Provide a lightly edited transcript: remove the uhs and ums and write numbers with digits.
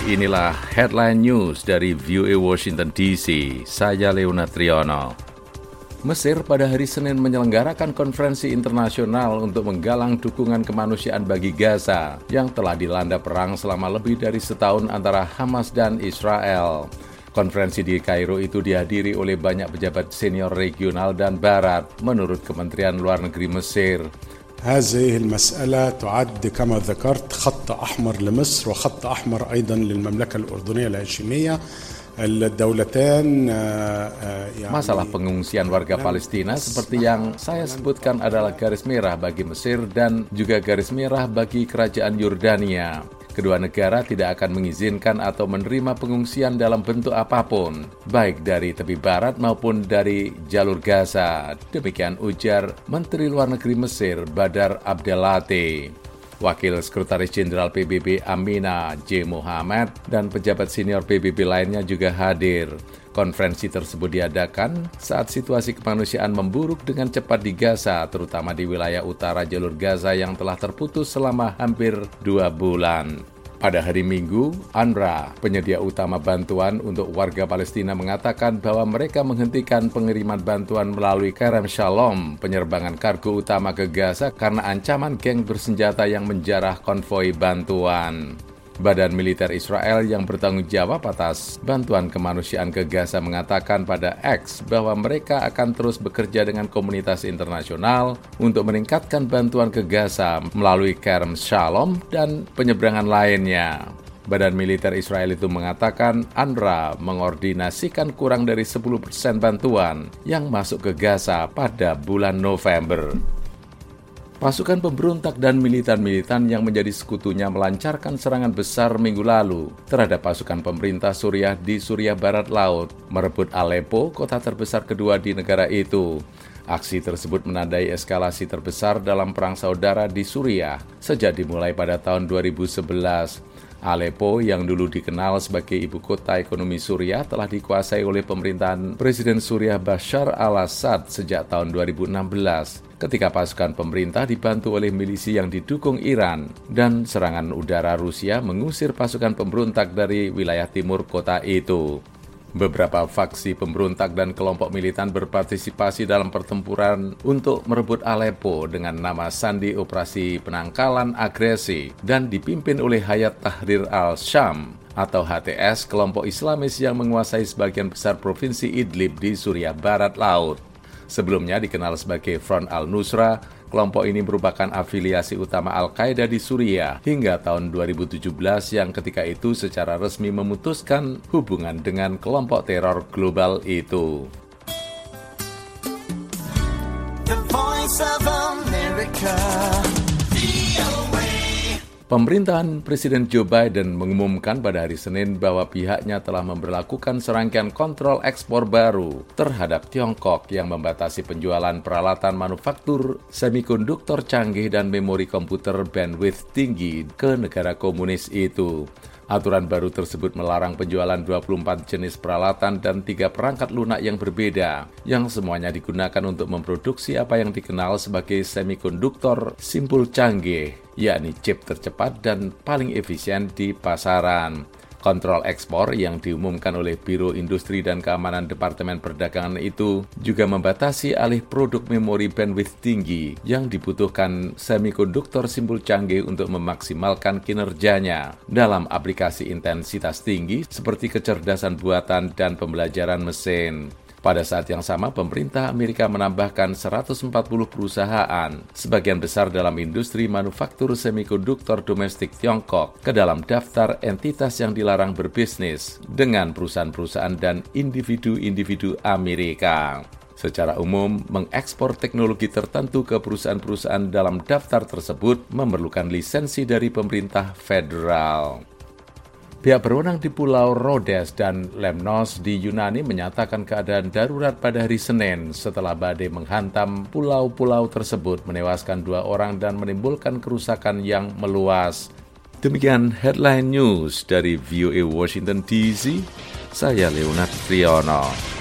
inilah headline news dari VOA Washington DC. Saya Leonard Triono. Mesir pada hari Senin menyelenggarakan konferensi internasional untuk menggalang dukungan kemanusiaan bagi Gaza yang telah dilanda perang selama lebih dari setahun antara Hamas dan Israel. Konferensi di Kairo itu dihadiri oleh banyak pejabat senior regional dan barat, menurut Kementerian Luar Negeri Mesir. هذه المسألة تعد كما ذكرت خط أحمر لمصر وخط أحمر أيضا للمملكة الأردنية الهاشمية. Masalah pengungsian warga Palestina seperti yang saya sebutkan adalah garis merah bagi Mesir dan juga garis merah bagi Kerajaan Yordania. Kedua negara tidak akan mengizinkan atau menerima pengungsian dalam bentuk apapun, baik dari tepi barat maupun dari jalur Gaza. Demikian ujar Menteri Luar Negeri Mesir, Badar Abdellateh. Wakil Sekretaris Jenderal PBB Amina J. Mohammed dan pejabat senior PBB lainnya juga hadir. Konferensi tersebut diadakan saat situasi kemanusiaan memburuk dengan cepat di Gaza, terutama di wilayah utara jalur Gaza yang telah terputus selama hampir 2 bulan. Pada hari Minggu, UNRWA, penyedia utama bantuan untuk warga Palestina, mengatakan bahwa mereka menghentikan pengiriman bantuan melalui Kerem Shalom, penyerbangan kargo utama ke Gaza karena ancaman geng bersenjata yang menjarah konvoi bantuan. Badan Militer Israel yang bertanggung jawab atas bantuan kemanusiaan ke Gaza mengatakan pada X bahwa mereka akan terus bekerja dengan komunitas internasional untuk meningkatkan bantuan ke Gaza melalui Kerem Shalom dan penyeberangan lainnya. Badan Militer Israel itu mengatakan UNRWA mengordinasikan kurang dari 10% bantuan yang masuk ke Gaza pada bulan November. Pasukan pemberontak dan militan-militan yang menjadi sekutunya melancarkan serangan besar minggu lalu terhadap pasukan pemerintah Suriah di Suriah Barat Laut, merebut Aleppo, kota terbesar kedua di negara itu. Aksi tersebut menandai eskalasi terbesar dalam perang saudara di Suriah sejak dimulai pada tahun 2011. Aleppo yang dulu dikenal sebagai ibu kota ekonomi Suriah telah dikuasai oleh pemerintahan Presiden Suriah Bashar al-Assad sejak tahun 2016. Ketika pasukan pemerintah dibantu oleh milisi yang didukung Iran dan serangan udara Rusia mengusir pasukan pemberontak dari wilayah timur kota itu. Beberapa faksi pemberontak dan kelompok militan berpartisipasi dalam pertempuran untuk merebut Aleppo dengan nama sandi Operasi Penangkalan Agresi dan dipimpin oleh Hayat Tahrir al-Syam atau HTS, kelompok Islamis yang menguasai sebagian besar provinsi Idlib di Suriah Barat Laut. Sebelumnya dikenal sebagai Front al-Nusra, kelompok ini merupakan afiliasi utama Al-Qaeda di Suriah hingga tahun 2017 yang ketika itu secara resmi memutuskan hubungan dengan kelompok teror global itu. The Voice of America. Pemerintahan Presiden Joe Biden mengumumkan pada hari Senin bahwa pihaknya telah memberlakukan serangkaian kontrol ekspor baru terhadap Tiongkok yang membatasi penjualan peralatan manufaktur semikonduktor canggih dan memori komputer bandwidth tinggi ke negara komunis itu. Aturan baru tersebut melarang penjualan 24 jenis peralatan dan 3 perangkat lunak yang berbeda, yang semuanya digunakan untuk memproduksi apa yang dikenal sebagai semikonduktor simpul canggih, yakni chip tercepat dan paling efisien di pasaran. Kontrol ekspor yang diumumkan oleh Biro Industri dan Keamanan Departemen Perdagangan itu juga membatasi alih produk memori bandwidth tinggi yang dibutuhkan semikonduktor simpul canggih untuk memaksimalkan kinerjanya dalam aplikasi intensitas tinggi seperti kecerdasan buatan dan pembelajaran mesin. Pada saat yang sama, pemerintah Amerika menambahkan 140 perusahaan, sebagian besar dalam industri manufaktur semikonduktor domestik Tiongkok, ke dalam daftar entitas yang dilarang berbisnis dengan perusahaan-perusahaan dan individu-individu Amerika. Secara umum, mengekspor teknologi tertentu ke perusahaan-perusahaan dalam daftar tersebut memerlukan lisensi dari pemerintah federal. Pihak berwenang di Pulau Rhodes dan Lemnos di Yunani menyatakan keadaan darurat pada hari Senin setelah badai menghantam pulau-pulau tersebut, menewaskan 2 orang dan menimbulkan kerusakan yang meluas. Demikian headline news dari VOA Washington DC. Saya Leonard Triono.